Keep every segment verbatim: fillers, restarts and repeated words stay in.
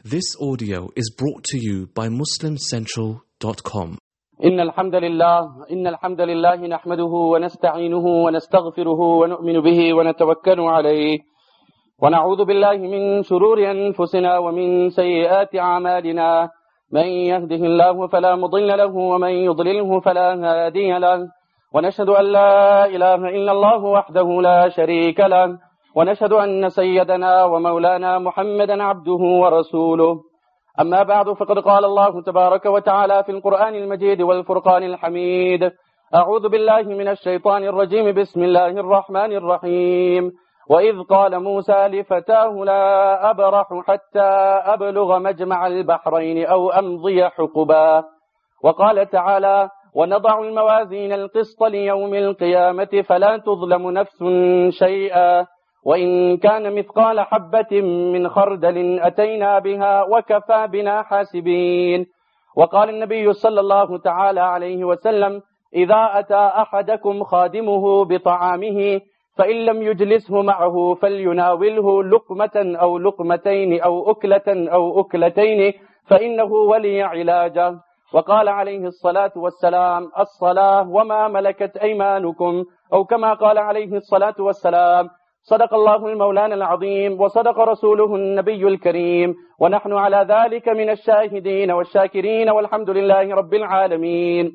This audio is brought to you by muslim central dot com. إن الحمد لله إن الحمد لله نحمده ونستعينه ونستغفره ونؤمن به ونتوكل عليه ونعوذ بالله من شرور أنفسنا ومن سيئات أعمالنا من يهده الله فلا مضل له ومن يضلله فلا هادي له ونشهد أن لا إله إلا الله وحده لا شريك له ونشهد أن سيدنا ومولانا محمدا عبده ورسوله أما بعد فقد قال الله تبارك وتعالى في القرآن المجيد والفرقان الحميد أعوذ بالله من الشيطان الرجيم بسم الله الرحمن الرحيم وإذ قال موسى لفتاه لا أبرح حتى أبلغ مجمع البحرين أو أمضي حقبا وقال تعالى ونضع الموازين القسط ليوم القيامة فلا تظلم نفس شيئا وإن كان مثقال حبة من خردل أتينا بها وكفى بنا حاسبين وقال النبي صلى الله تعالى عليه وسلم إذا أتى أحدكم خادمه بطعامه فإن لم يجلسه معه فليناوله لقمة أو لقمتين أو أكلة أو أكلتين فإنه ولي علاجه وقال عليه الصلاة والسلام الصلاة وما ملكت أيمانكم أو كما قال عليه الصلاة والسلام صدق الله المولان العظيم وصدق رسوله النبي الكريم ونحن على ذلك من الشاهدين والشاكرين والحمد لله رب العالمين.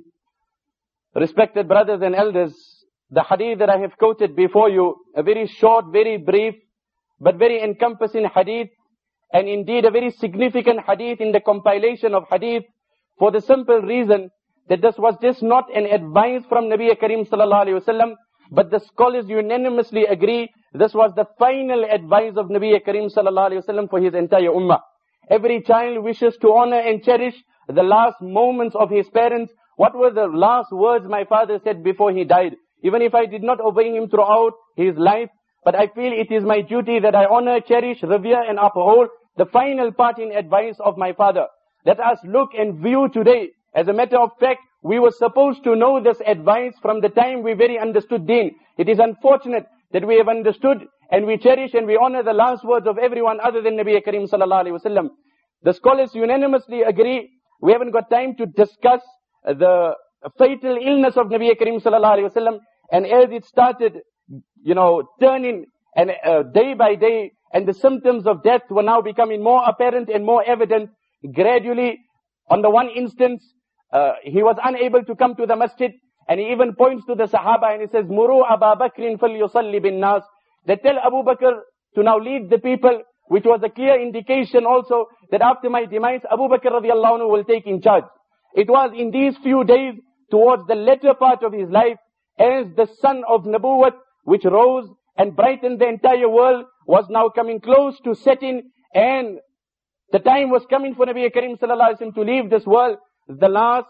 Respected brothers and elders, the hadith that I have quoted before you, a very short, very brief, but very encompassing hadith, and indeed a very significant hadith in the compilation of hadith, for the simple reason that this was just not an advice from Nabi Karim sallallahu alayhi wa sallam, but the scholars unanimously agree this was the final advice of Nabi Karim sallallahu alayhi wa sallam for his entire ummah. Every child wishes to honor and cherish the last moments of his parents. What were the last words my father said before he died? Even if I did not obey him throughout his life, but I feel it is my duty that I honor, cherish, revere and uphold the final parting advice of my father. Let us look and view today. As a matter of fact, we were supposed to know this advice from the time we very understood deen. It is unfortunate that we have understood and we cherish and we honor the last words of everyone other than Nabi Karim sallallahu alayhi wa sallam. The scholars unanimously agree. We haven't got time to discuss the fatal illness of Nabi Karim sallallahu alayhi wa sallam, and as it started, you know, turning and uh, day by day, and the symptoms of death were now becoming more apparent and more evident. Gradually, on the one instance, uh, he was unable to come to the masjid, and he even points to the Sahaba and he says, Muru Abu Bakrin falyusalli bin nas. They tell Abu Bakr to now lead the people, which was a clear indication also that after my demise, Abu Bakr radiallahu anhu will take in charge. It was in these few days, towards the latter part of his life, as the sun of Nabuwwat, which rose and brightened the entire world, was now coming close to setting, and the time was coming for Nabi Karim sallallahu alaihi wasallam to leave this world. The last,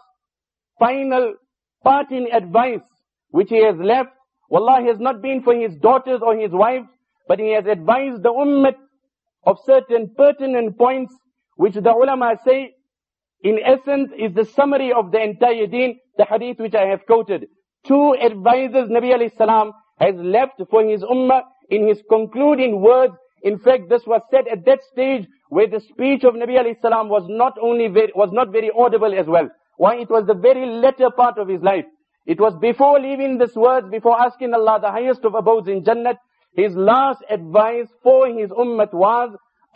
final, parting advice which he has left, wallah, has not been for his daughters or his wives, but he has advised the ummah of certain pertinent points, which the ulama say, in essence, is the summary of the entire deen, the hadith which I have quoted. Two advices Nabi alayhi salam has left for his ummah in his concluding words. In fact, this was said at that stage where the speech of Nabi alayhi salam was not only very, was not very audible as well. Why? It was the very latter part of his life. It was before leaving this world, before asking Allah the highest of abodes in Jannat, his last advice for his ummah was,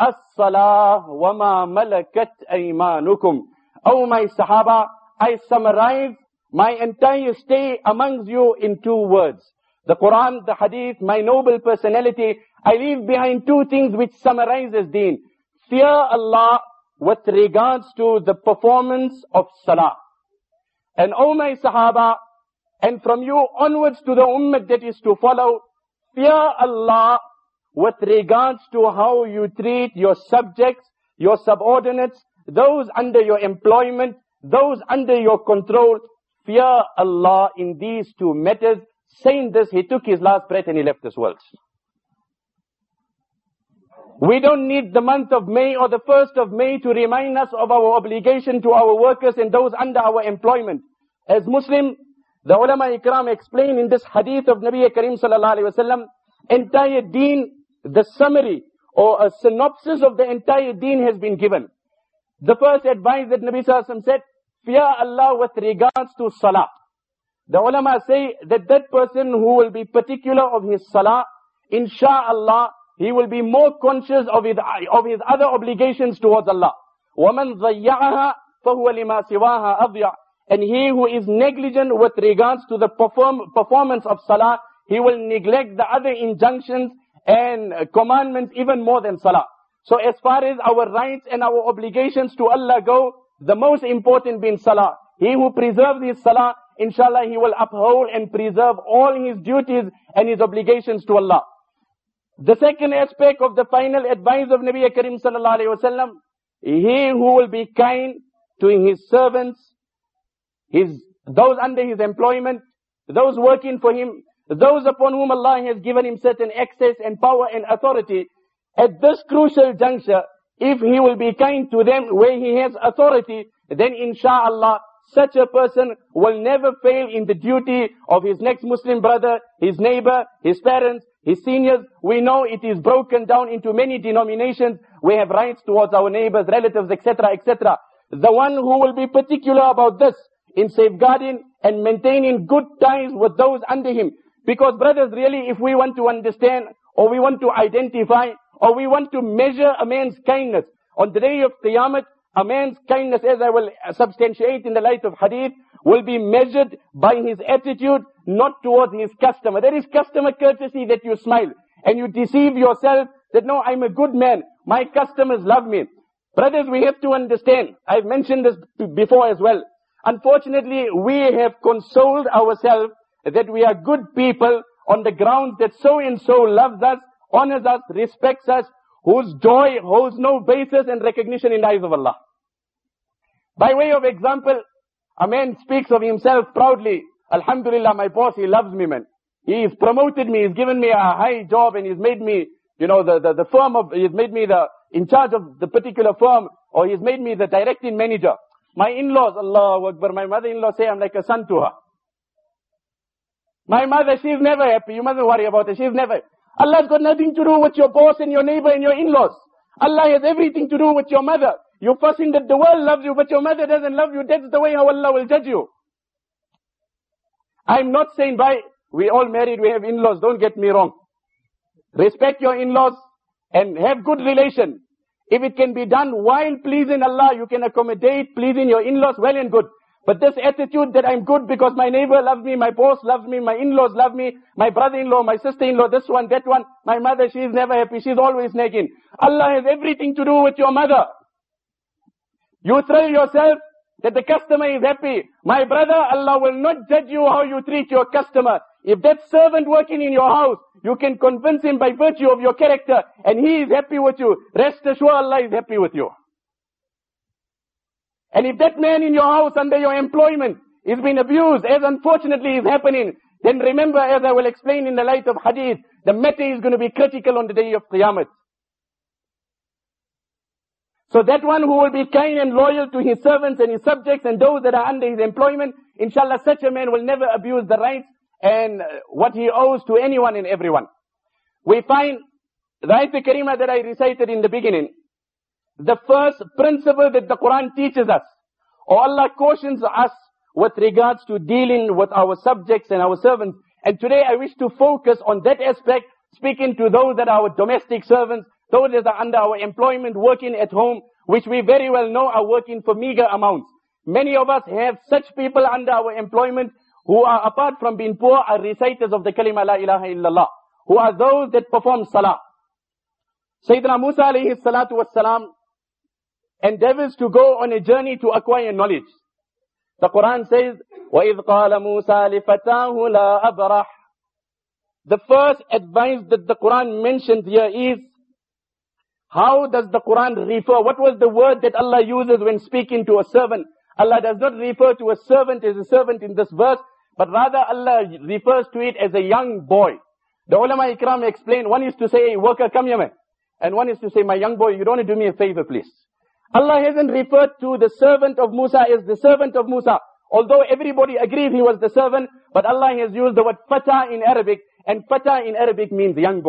As-salah wa ma malakat aymanukum. Oh my Sahaba, I summarize my entire stay amongst you in two words. The Quran, the Hadith, my noble personality, I leave behind two things which summarizes deen. Fear Allah with regards to the performance of salah. And oh my Sahaba, and from you onwards to the ummah that is to follow, fear Allah with regards to how you treat your subjects, your subordinates, those under your employment, those under your control. Fear Allah in these two matters. Saying this, he took his last breath and he left this world. We don't need the month of May or the first of May to remind us of our obligation to our workers and those under our employment. As Muslim, the ulama ikram explain in this hadith of Nabi Karim sallallahu alayhi wa sallam, entire deen, the summary or a synopsis of the entire deen has been given. The first advice that Nabi Sallallahu Alaihi Wasallam said, fear Allah with regards to salah. The ulama say that that person who will be particular of his salah, insha'Allah, he will be more conscious of his, of his other obligations towards Allah. وَمَنْ ضَيَّعَهَا فَهُوَ لِمَا سِوَاهَا أَضْيَعُ. And he who is negligent with regards to the perform, performance of salah, he will neglect the other injunctions and commandments even more than salah. So as far as our rights and our obligations to Allah go, the most important being salah. He who preserves his salah, inshallah, he will uphold and preserve all his duties and his obligations to Allah. The second aspect of the final advice of Nabi Karim sallallahu alayhi wa sallam, he who will be kind to his servants, his, those under his employment, those working for him, those upon whom Allah has given him certain access and power and authority, at this crucial juncture, if he will be kind to them where he has authority, then insha'Allah, such a person will never fail in the duty of his next Muslim brother, his neighbor, his parents, his seniors. We know it is broken down into many denominations. We have rights towards our neighbors, relatives, et cetera, et cetera. The one who will be particular about this in safeguarding and maintaining good ties with those under him. Because brothers, really, if we want to understand, or we want to identify, or we want to measure a man's kindness, on the day of Qiyamah, a man's kindness, as I will substantiate in the light of hadith, will be measured by his attitude, not towards his customer. There is customer courtesy that you smile, and you deceive yourself that no, I'm a good man, my customers love me. Brothers, we have to understand, I've mentioned this before as well. Unfortunately, we have consoled ourselves that we are good people on the grounds that so and so loves us, honors us, respects us, whose joy holds no basis and recognition in the eyes of Allah. By way of example, a man speaks of himself proudly, Alhamdulillah, my boss, he loves me, man. He's promoted me, he's given me a high job, and he's made me, you know, the, the, the firm of, he's made me the, in charge of the particular firm, or he's made me the directing manager. My in-laws, Allahu Akbar, my mother-in-law say I'm like a son to her. My mother, she's never happy, you mustn't worry about her, she's never. Allah's got nothing to do with your boss and your neighbor and your in-laws. Allah has everything to do with your mother. You're fussing that the world loves you, but your mother doesn't love you. That's the way how Allah will judge you. I'm not saying by, we all married, we have in-laws, don't get me wrong. Respect your in-laws and have good relation. If it can be done while pleasing Allah, you can accommodate pleasing your in-laws, well and good. But this attitude that I'm good because my neighbor loves me, my boss loves me, my in-laws love me, my brother-in-law, my sister-in-law, this one, that one, my mother, she's never happy, she's always nagging. Allah has everything to do with your mother. You thrill yourself that the customer is happy. My brother, Allah will not judge you how you treat your customer. If that servant working in your house, you can convince him by virtue of your character, and he is happy with you, rest assured Allah is happy with you. And if that man in your house under your employment is being abused, as unfortunately is happening, then remember, as I will explain in the light of hadith, the matter is going to be critical on the day of Qiyamah. So that one who will be kind and loyal to his servants and his subjects and those that are under his employment, inshallah, such a man will never abuse the rights and what he owes to anyone and everyone. We find the ayat al-Karimah that I recited in the beginning. The first principle that the Quran teaches us, or Allah cautions us with regards to dealing with our subjects and our servants. And today I wish to focus on that aspect, speaking to those that are our domestic servants, those that are under our employment, working at home, which we very well know are working for meager amounts. Many of us have such people under our employment who are, apart from being poor, are reciters of the kalima la ilaha illallah, who are those that perform salah. Sayyidina Musa alayhi salatu wassalam endeavors to go on a journey to acquire knowledge. The Quran says, وَإِذْ قَالَ مُوسَى لِفَتَاهُ لَا أَبْرَحْ. The first advice that the Quran mentions here is, how does the Quran refer? What was the word that Allah uses when speaking to a servant? Allah does not refer to a servant as a servant in this verse, but rather Allah refers to it as a young boy. The ulama ikram explain, one is to say, hey, worker, come here, man. And one is to say, my young boy, you don't want to do me a favor, please. Allah hasn't referred to the servant of Musa as the servant of Musa. Although everybody agrees he was the servant, but Allah has used the word fata in Arabic, and fata in Arabic means young boy.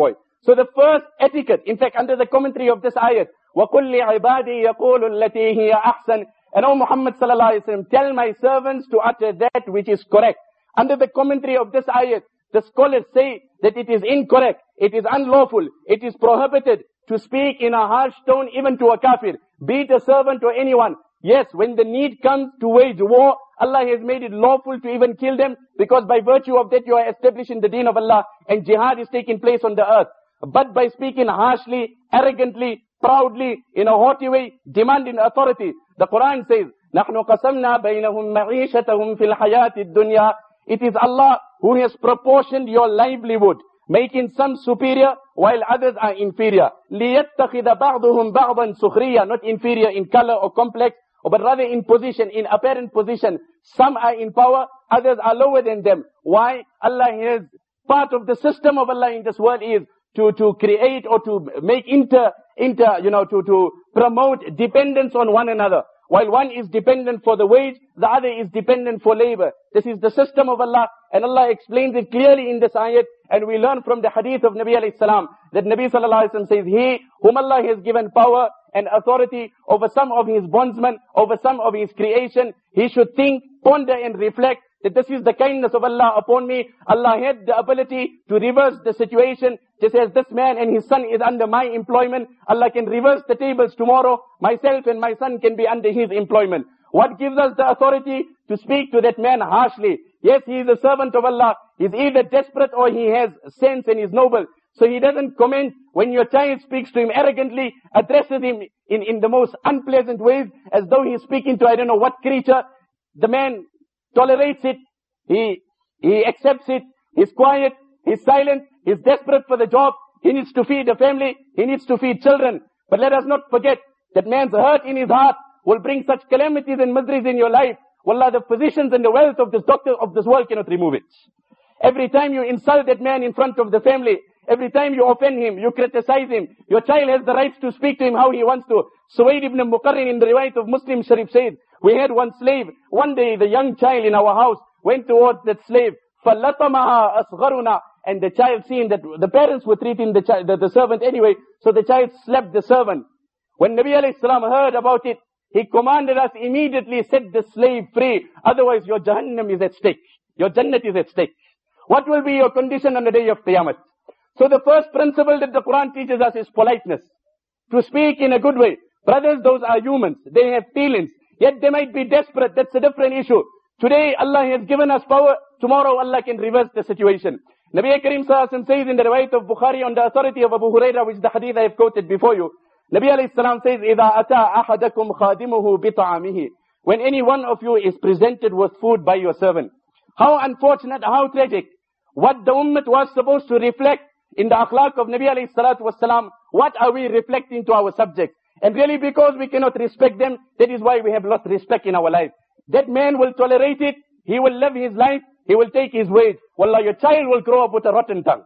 So the first etiquette, in fact, under the commentary of this ayat, وَقُلْ لِعِبَادِي يَقُولُ الَّتِي هِيَ أَحْسَنُ, and O Muhammad sallallahu alaihi wasallam, tell my servants to utter that which is correct. Under the commentary of this ayat, the scholars say that it is incorrect, it is unlawful, it is prohibited to speak in a harsh tone even to a kafir, be it a servant or anyone. Yes, when the need comes to wage war, Allah has made it lawful to even kill them, because by virtue of that you are establishing the deen of Allah and jihad is taking place on the earth. But by speaking harshly, arrogantly, proudly, in a haughty way, demanding authority, the Quran says, نَحْنُ قَسَمْنَا بَيْنَهُمْ مَعِيشَتَهُمْ فِي الْحَيَاةِ الدُّنْيَا. It is Allah who has proportioned your livelihood, making some superior while others are inferior. لِيَتَّخِذَ بَعْضُهُمْ بَعْضًا سُخْرِيًّا, not inferior in color or complex, but rather in position, in apparent position. Some are in power, others are lower than them. Why? Allah has, part of the system of Allah in this world is to, to create or to make inter, inter, you know, to, to promote dependence on one another. While one is dependent for the wage, the other is dependent for labor. This is the system of Allah, and Allah explains it clearly in this ayat, and we learn from the hadith of Nabi alayhi salam, that Nabi sallallahu alayhi wa sallam says, he whom Allah has given power and authority over some of his bondsmen, over some of his creation, he should think, ponder and reflect that this is the kindness of Allah upon me. Allah had the ability to reverse the situation. Just as this man and his son is under my employment, Allah can reverse the tables tomorrow. Myself and my son can be under his employment. What gives us the authority to speak to that man harshly? Yes, he is a servant of Allah. He's either desperate or he has sense and is noble. So he doesn't comment when your child speaks to him arrogantly, addresses him in, in the most unpleasant ways, as though he's speaking to I don't know what creature. The man tolerates it, he, he accepts it, he's quiet, he's silent, he's desperate for the job, he needs to feed a family, he needs to feed children. But let us not forget that man's hurt in his heart will bring such calamities and miseries in your life. Wallah, the physicians and the wealth of this doctor of this world cannot remove it. Every time you insult that man in front of the family, every time you offend him, you criticize him, your child has the right to speak to him how he wants to. Suwaid ibn Muqarrin in the riwayat of Muslim Sharif said, we had one slave. One day the young child in our house went towards that slave. فَلَطَمَهَا أَصْغَرُنَا. And the child seeing that the parents were treating the, child, the, the servant anyway, so the child slapped the servant. When Nabi alayhi salam heard about it, he commanded us immediately, set the slave free. Otherwise your Jahannam is at stake. Your Jannat is at stake. What will be your condition on the day of Qiyamah? So the first principle that the Quran teaches us is politeness. To speak in a good way. Brothers, those are humans. They have feelings. Yet they might be desperate. That's a different issue. Today Allah has given us power. Tomorrow Allah can reverse the situation. Nabi Karim Sallallahu Alaihi Wasallam says in the riwayat of Bukhari on the authority of Abu Hurairah, which the hadith I have quoted before you. Nabi Alayhi Salam says, إِذَا أَتَى أَحَدَكُمْ خَادِمُهُ بِطَعَامِهِ. When any one of you is presented with food by your servant. How unfortunate, how tragic. What the ummah was supposed to reflect in the akhlaq of Nabi alayhi salatu wasalam, what are we reflecting to our subjects? And really because we cannot respect them, that is why we have lost respect in our life. That man will tolerate it, he will live his life, he will take his wage. Wallah, your child will grow up with a rotten tongue.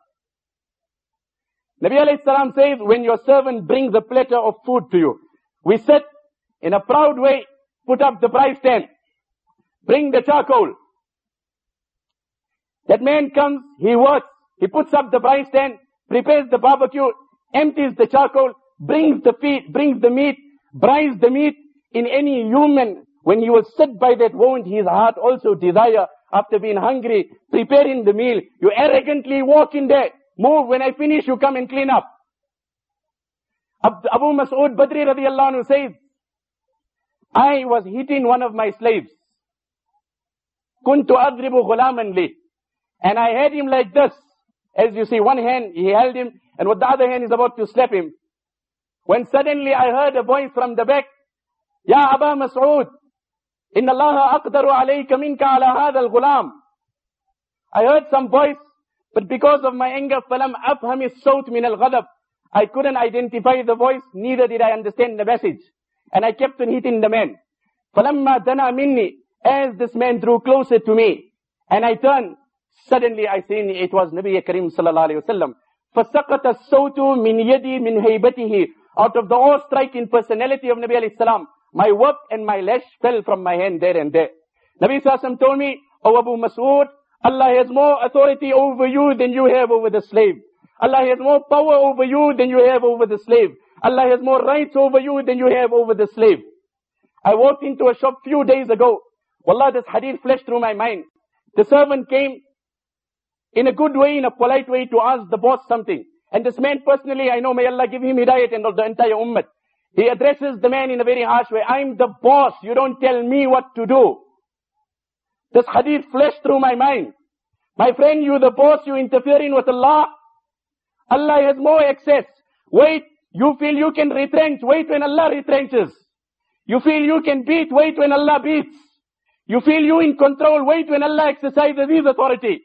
Nabi alayhi salam says, when your servant brings a platter of food to you, we sit in a proud way, put up the price stand, bring the charcoal. That man comes, he works, he puts up the price stand, prepares the barbecue, empties the charcoal, brings the feet, brings the meat, brines the meat. In any human, when he will sit by that, won't his heart also desire, after being hungry, preparing the meal, you arrogantly walk in there, move, when I finish you come and clean up. Abu Mas'ud Badri radiallahu anhu says, I was hitting one of my slaves. Kuntu adribu ghulaman li. And I had him like this. As you see, one hand he held him, and with the other hand is about to slap him. When suddenly I heard a voice from the back, Ya Aba Mas'ud, Inna Allah aqdaru alayka minka ala hadha al-ghulam. I heard some voice, but because of my anger, falam afham as-sawt min al-ghadab. I couldn't identify the voice, neither did I understand the message. And I kept on hitting the man. Falamma dana minni, as this man drew closer to me, and I turned, suddenly I seen it was Nabi Karim sallallahu alayhi wa sallam. فَسَقَطَ الصَّوْتُ مِنْ يَدِي مِنْ هَيْبَتِهِ. Out of the awe-striking personality of Nabi alayhi salam, my whip and my lash fell from my hand there and there. Nabi sallallahu alayhi wa sallam told me, O Abu Mas'ud, Allah has more authority over you than you have over the slave. Allah has more power over you than you have over the slave. Allah has more rights over you than you have over the slave. I walked into a shop few days ago. Wallah, this hadith flashed through my mind. The servant came in a good way, in a polite way, to ask the boss something. And this man personally, I know, may Allah give him hidayat and the entire ummah. He addresses the man in a very harsh way. I'm the boss. You don't tell me what to do. This hadith flashed through my mind. My friend, you the boss, you interfering with Allah. Allah has more access. Wait, you feel you can retrench. Wait when Allah retrenches. You feel you can beat. Wait when Allah beats. You feel you in control. Wait when Allah exercises His authority.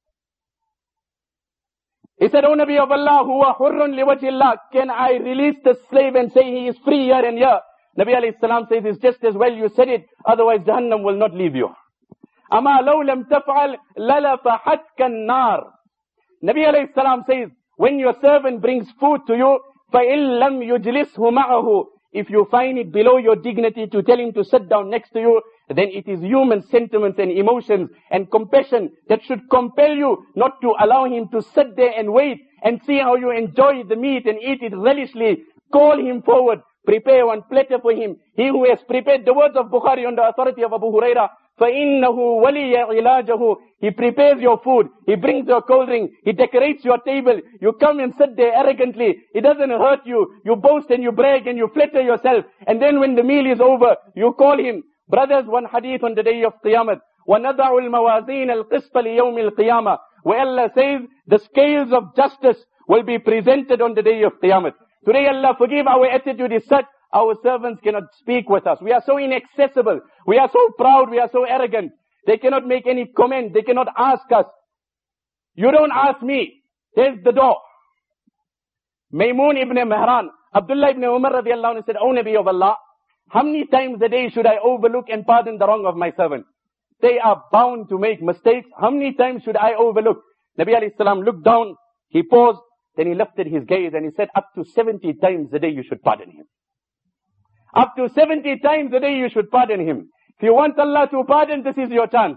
He said, O Nabi of Allah, huwa hurrun liwajillah, can I release the slave and say he is free here and here? Nabi alayhi salam says, it's just as well you said it, otherwise Jahannam will not leave you. Ama law lam taf'al lalafahatka an-nar. Nabi alayhi salam says, when your servant brings food to you, فَإِن لَمْ يُجْلِسْهُ مَعَهُ, if you find it below your dignity to tell him to sit down next to you, then it is human sentiments and emotions and compassion that should compel you not to allow him to sit there and wait and see how you enjoy the meat and eat it relishly. Call him forward. Prepare one platter for him. He who has prepared, the words of Bukhari on the authority of Abu Huraira, فَإِنَّهُ وَلِيَ عِلَاجَهُ, he prepares your food, he brings your cold drink, he decorates your table, you come and sit there arrogantly, it doesn't hurt you, you boast and you brag and you flatter yourself, and then when the meal is over, you call him. Brothers, one hadith on the day of Qiyamah, وَنَضَعُ الْمَوَازِينَ الْقِسْطَ لِيَوْمِ الْقِيَامَةِ, where Allah says the scales of justice will be presented on the day of Qiyamah. Today, Allah forgive, our attitude is such, our servants cannot speak with us. We are so inaccessible. We are so proud. We are so arrogant. They cannot make any comment. They cannot ask us. You don't ask me. There's the door. Maymun ibn Mihran, Abdullah ibn Umar radiallahu anhu said, O Nabi of Allah, how many times a day should I overlook and pardon the wrong of my servant? They are bound to make mistakes. How many times should I overlook? Nabi alayhi salam looked down. He paused. Then he lifted his gaze and he said, up to seventy times a day you should pardon him. Up to seventy times a day you should pardon him. If you want Allah to pardon, this is your chance.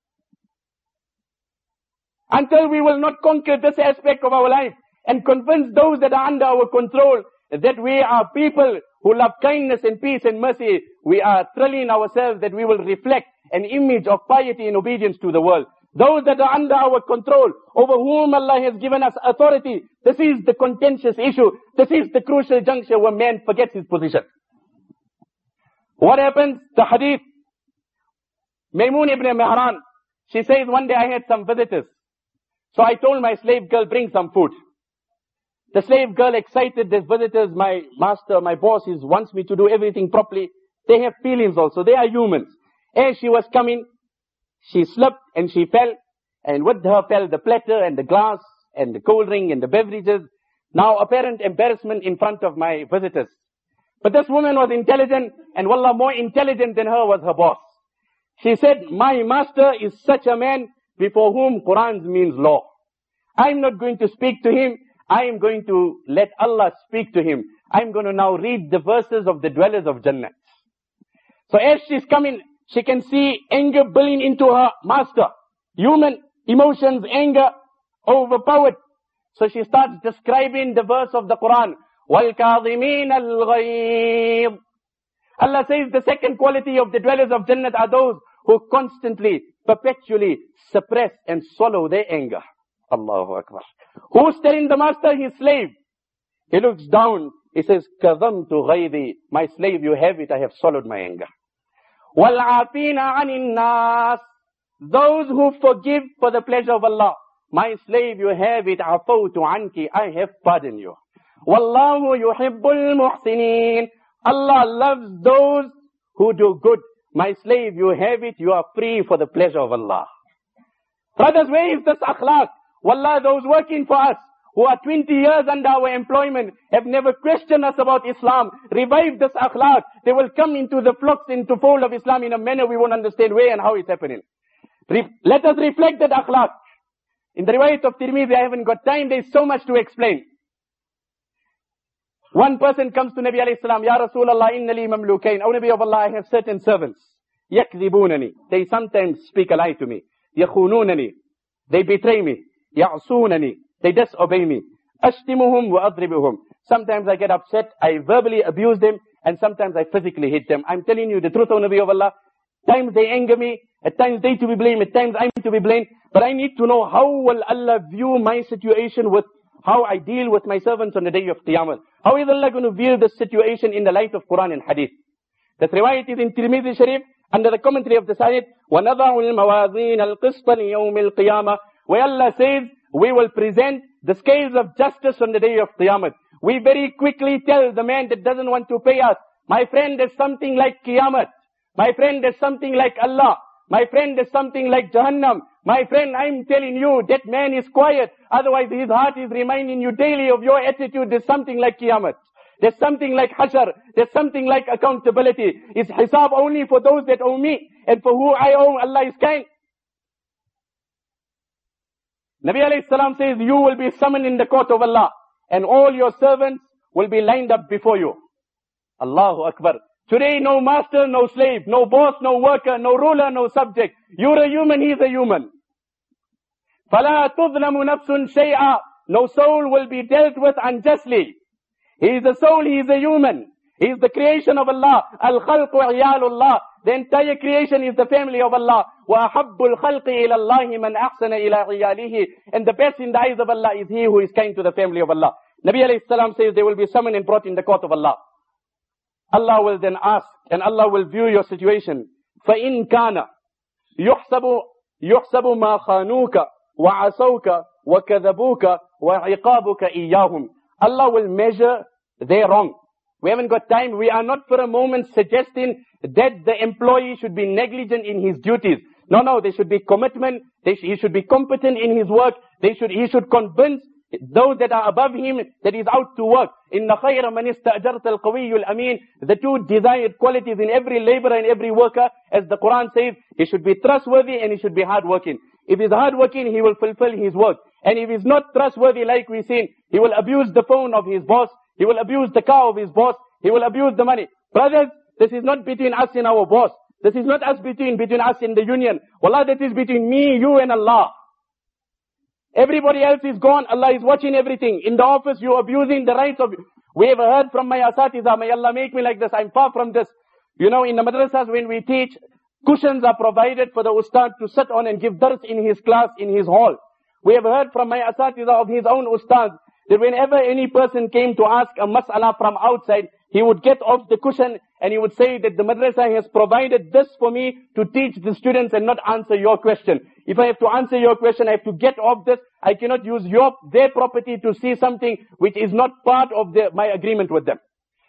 Until we will not conquer this aspect of our life and convince those that are under our control that we are people who love kindness and peace and mercy, we are thrilling ourselves that we will reflect an image of piety and obedience to the world. Those that are under our control, over whom Allah has given us authority, this is the contentious issue. This is the crucial juncture where man forgets his position. What happens? The hadith. Maymun ibn Mihran, she says, one day I had some visitors. So I told my slave girl, bring some food. The slave girl excited, there's visitors, my master, my boss is, wants me to do everything properly. They have feelings also, they are humans. As she was coming, she slipped and she fell, and with her fell the platter and the glass and the cold drink and the beverages. Now apparent embarrassment in front of my visitors. But this woman was intelligent, and wallah, more intelligent than her was her boss. She said, my master is such a man before whom Quran means law. I'm not going to speak to him. I am going to let Allah speak to him. I'm going to now read the verses of the dwellers of Jannah. So as she's coming, she can see anger building into her master. Human emotions, anger, overpowered. So she starts describing the verse of the Quran. وَالْكَاظِمِينَ الْغَيْظِ. Allah says the second quality of the dwellers of Jannah are those who constantly, perpetually suppress and swallow their anger. Allahu Akbar. Who's telling the master, his slave? He looks down. He says, كَظَمْتُ غَيْظِي. My slave, you have it. I have swallowed my anger. وَالْعَافِينَ عَنِ النَّاسِ. Those who forgive for the pleasure of Allah. My slave, you have it. عَفَوْتُ عَنْكِ. I have pardoned you. وَاللَّهُ يُحِبُّ الْمُحْسِنِينَ. Allah loves those who do good. My slave, you have it. You are free for the pleasure of Allah. Brothers, where is this akhlaq? Wallah, those working for us, who are twenty years under our employment, have never questioned us about Islam. Revive this akhlaq. They will come into the flocks, into fold of Islam in a manner we won't understand where and how it's happening. Re- Let us reflect that akhlaq. In the riwayat of Tirmidhi, I haven't got time. There's so much to explain. One person comes to Nabi alayhi salam, Ya Rasulallah, inna li mamlukain. O Nabi of Allah, I have certain servants. Yakdhibunani. They sometimes speak a lie to me. Yakhununani. They betray me. Ya'sunani. They disobey me. أشتمهم وأضربهم. Sometimes I get upset, I verbally abuse them, and sometimes I physically hit them. I'm telling you the truth, O Nabi of Allah. At times they anger me, at times they to be blamed, at times I'm to be blamed. But I need to know how will Allah view my situation with how I deal with my servants on the day of Qiyamah. How is Allah going to view the situation in the light of Quran and Hadith? The riwayat is in Tirmidhi Sharif, under the commentary of the Sayyid, وَنَضَعُ الْمَوَازِينَ الْقِسْطَ لِيَوْمِ الْقِيَامَةِ, where Allah says, we will present the scales of justice on the day of Qiyamah. We very quickly tell the man that doesn't want to pay us, my friend, there's something like Qiyamah. My friend, there's something like Allah. My friend, there's something like Jahannam. My friend, I'm telling you, that man is quiet. Otherwise, his heart is reminding you daily of your attitude. There's something like Qiyamah. There's something like Hashar. There's something like accountability. It's hisab only for those that owe me. And for who I owe, Allah is kind. Nabi alayhi salam says, you will be summoned in the court of Allah. And all your servants will be lined up before you. Allahu Akbar. Today, no master, no slave, no boss, no worker, no ruler, no subject. You're a human, he's a human. فَلَا تُظْلَمُ نَفْسٌ شَيْئًا. No soul will be dealt with unjustly. He is a soul, he is a human. He is the creation of Allah. Al-Khalqu Iyalullah. The entire creation is the family of Allah. وَأَحَبُّ الْخَلْقِ إِلَى اللَّهِ مَنْ أَحْسَنَ إِلَىٰ عِيَالِهِ. And the best in the eyes of Allah is he who is kind to the family of Allah. Nabi alayhi salam says they will be summoned and brought in the court of Allah. Allah will then ask, and Allah will view your situation. فَإِنْ كَانَ يُحْسَبُ يُحْسَبُ مَا خَانُوكَ وَعَصَوْكَ وَكَذَبُوكَ وَعِقَابُكَ إِيَّاهُمْ. Allah will measure their wrong. We haven't got time. We are not for a moment suggesting that the employee should be negligent in his duties. No, no, there should be commitment. They sh he should be competent in his work. They should, he should convince those that are above him that he's out to work. Inna khayra man ista'jarta al-qawiyyu al-amin. The two desired qualities in every laborer and every worker, as the Quran says, he should be trustworthy and he should be hardworking. If he's hardworking, he will fulfill his work. And if he's not trustworthy, like we've seen, he will abuse the phone of his boss. He will abuse the car of his boss. He will abuse the money. Brothers, this is not between us and our boss. This is not us between, between us and the union. Wallah, that is between me, you and Allah. Everybody else is gone. Allah is watching everything. In the office, you're abusing the rights of... We have heard from my asatiza, may Allah make me like this. I'm far from this. You know, in the madrasas, when we teach, cushions are provided for the ustad to sit on and give dars in his class, in his hall. We have heard from my asatiza of his own ustad, that whenever any person came to ask a mas'ala from outside, he would get off the cushion and he would say that the madrasa has provided this for me to teach the students and not answer your question. If I have to answer your question, I have to get off this. I cannot use your, their property to see something which is not part of the, my agreement with them.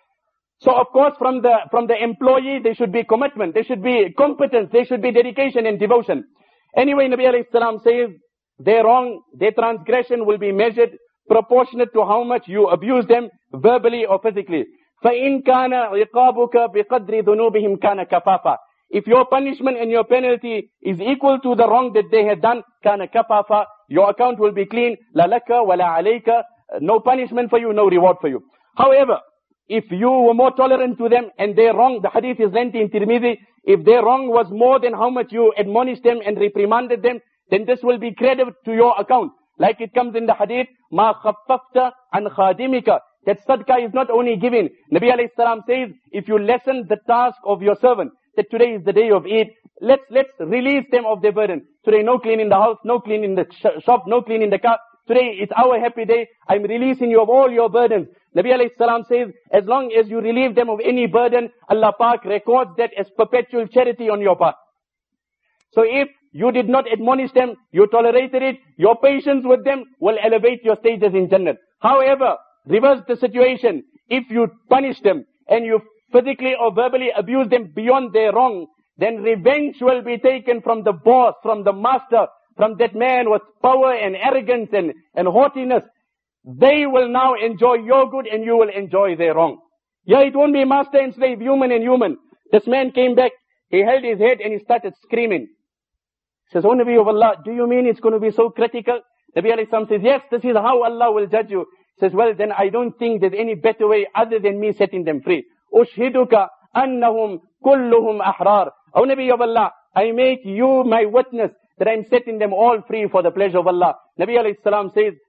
So of course from the, from the employee, there should be commitment, there should be competence, there should be dedication and devotion. Anyway, Nabi alayhi salam says, their wrong, their transgression will be measured proportionate to how much you abuse them verbally or physically. فَإِنْ كَانَ عِقَابُكَ بِقَدْرِ ذُنُوبِهِمْ كَانَ كَفَافًا. If your punishment and your penalty is equal to the wrong that they had done, كَانَ كَفَافًا, your account will be clean. لَا لَكَ وَلَا عَلَيْكَ. No punishment for you, no reward for you. However, if you were more tolerant to them and their wrong, the hadith is lengthy in Tirmidhi, if their wrong was more than how much you admonished them and reprimanded them, then this will be credited to your account. Like it comes in the hadith, مَا خَفَّفْتَ عَنْ خَادِمِكَ. That sadaqah is not only given. Nabi alayhi salam says, if you lessen the task of your servant, that today is the day of Eid, let's, let's release them of their burden. Today no cleaning the house, no cleaning the sh shop, no cleaning the car. Today it's our happy day. I'm releasing you of all your burdens. Nabi alayhi salam says, as long as you relieve them of any burden, Allah Pak records that as perpetual charity on your part. So if you did not admonish them, you tolerated it, your patience with them will elevate your status in Jannah. However, reverse the situation. If you punish them and you physically or verbally abuse them beyond their wrong, then revenge will be taken from the boss, from the master, from that man with power and arrogance and, and haughtiness. They will now enjoy your good and you will enjoy their wrong. Yeah, it won't be master and slave, human and human. This man came back, he held his head and he started screaming. He says, "Oh Nabi of Allah, do you mean it's going to be so critical?" Nabi alayhi salam says, "Yes, this is how Allah will judge you." He says, "Well, then I don't think there's any better way other than me setting them free. Ushhiduka annahum kulluhum ahrar." O Nabi of Allah, I make you my witness that I'm setting them all free for the pleasure of Allah. Nabi alayhi salam says,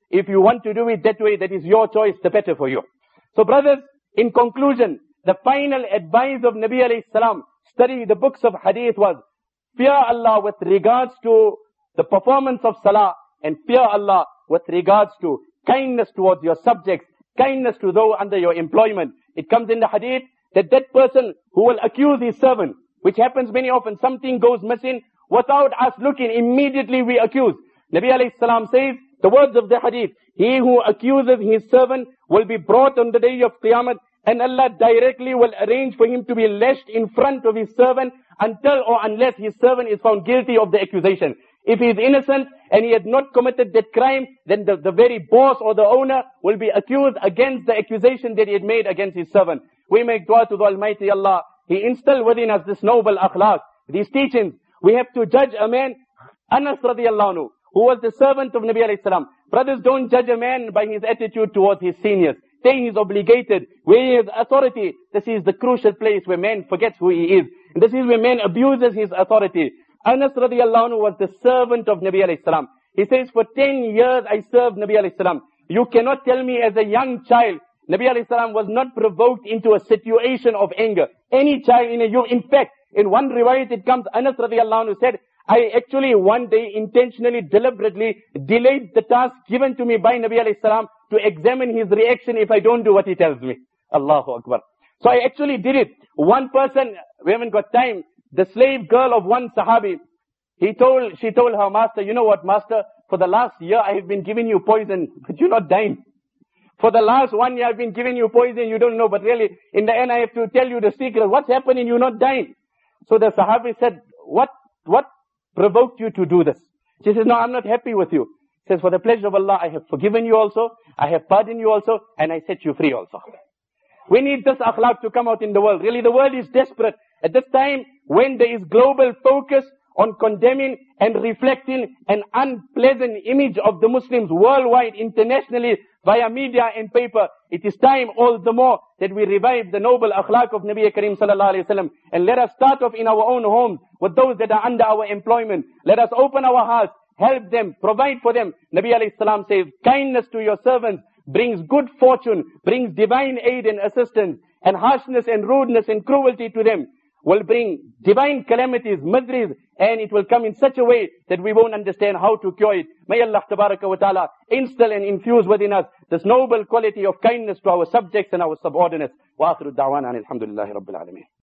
If you want to do it that way, that is your choice, the better for you. So brothers, in conclusion, the final advice of Nabi alayhi salam, study the books of hadith, was fear Allah with regards to the performance of salah, and fear Allah with regards to kindness towards your subjects, kindness to those under your employment. It comes in the hadith that that person who will accuse his servant, which happens many often, something goes missing, without us looking, immediately we accuse. Nabi alayhi salam says, the words of the hadith, he who accuses his servant will be brought on the day of Qiyamah, and Allah directly will arrange for him to be lashed in front of his servant until or unless his servant is found guilty of the accusation. If he is innocent and he had not committed that crime, then the, the very boss or the owner will be accused against the accusation that he had made against his servant. We make dua to the Almighty Allah. He instilled within us this noble akhlaq, these teachings. We have to judge a man, Anas radiallahu anhu, who was the servant of Nabi alayhi salam. Brothers, don't judge a man by his attitude towards his seniors. Say he is obligated, where he has authority. This is the crucial place where man forgets who he is. And this is where man abuses his authority. Anas radiallahu anhu was the servant of Nabi alayhi salam. He says, for ten years I served Nabi alayhi salam. You cannot tell me as a young child, Nabi alayhi salam was not provoked into a situation of anger. Any child in a you, in fact, in one riwayat it comes, Anas radiallahu anhu said, I actually one day intentionally, deliberately delayed the task given to me by Nabi alayhi salam to examine his reaction if I don't do what he tells me. Allahu Akbar. So I actually did it. One person, we haven't got time, the slave girl of one Sahabi, he told, she told her master, you know what master, for the last year I have been giving you poison, but you're not dying. For the last one year I've been giving you poison, you don't know, but really, in the end I have to tell you the secret. What's happening? You're not dying. So the Sahabi said, what, what provoked you to do this? She says, no, I'm not happy with you. He says, for the pleasure of Allah, I have forgiven you also, I have pardoned you also, and I set you free also. We need this akhlaq to come out in the world. Really, the world is desperate. At this time, when there is global focus on condemning and reflecting an unpleasant image of the Muslims worldwide, internationally, via media and paper, it is time all the more that we revive the noble akhlaq of Nabi Kareem sallallahu alayhi wa sallam. And let us start off in our own homes with those that are under our employment. Let us open our hearts, help them, provide for them. Nabi alayhi salam says, kindness to your servants brings good fortune, brings divine aid and assistance, and harshness and rudeness and cruelty to them will bring divine calamities, miseries, and it will come in such a way that we won't understand how to cure it. May Allah tabaraka wa ta'ala instill and infuse within us this noble quality of kindness to our subjects and our subordinates. Wa akhiru da'wana alhamdulillahi rabbil alameen.